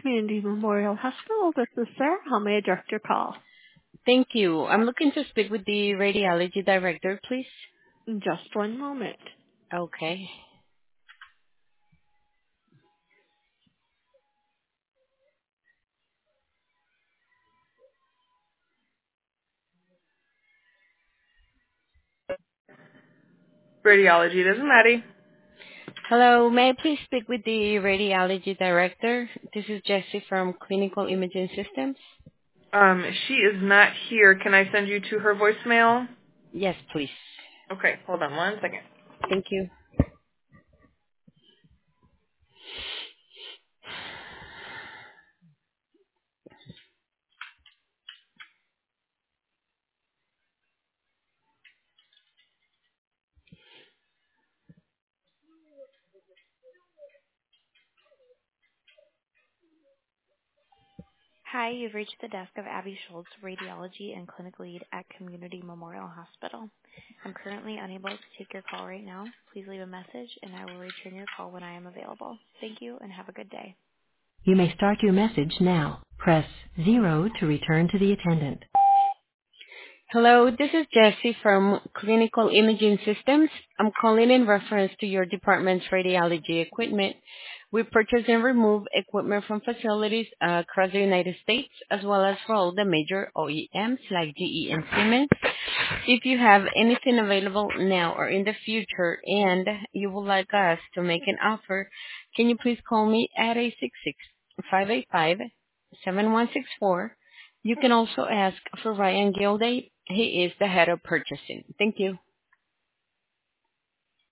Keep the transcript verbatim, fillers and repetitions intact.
Community Memorial Hospital. This is Sarah. How may I direct your call? Thank you. I'm looking to speak with the radiology director, please. Just one moment. Okay. Radiology, this is Maddie. Hello, may I please speak with the radiology director? This is Jessie from Clinical Imaging Systems. Um, she is not here. Can I send you to her voicemail? Yes, please. Okay, hold on one second. Thank you. Hi, you've reached the desk of Abby Schultz, Radiology and Clinical Lead at Community Memorial Hospital. I'm currently unable to take your call right now. Please leave a message and I will return your call when I am available. Thank you and have a good day. You may start your message now. Press zero to return to the attendant. Hello, this is Jessie from Clinical Imaging Systems. I'm calling in reference to your department's radiology equipment. We purchase and remove equipment from facilities uh, across the United States, as well as for all the major O E Ms like G E and Siemens. If you have anything available now or in the future and you would like us to make an offer, can you please call me at eight six six, five eight five, seven one six four. You can also ask for Ryan Gilday. He is the head of purchasing. Thank you.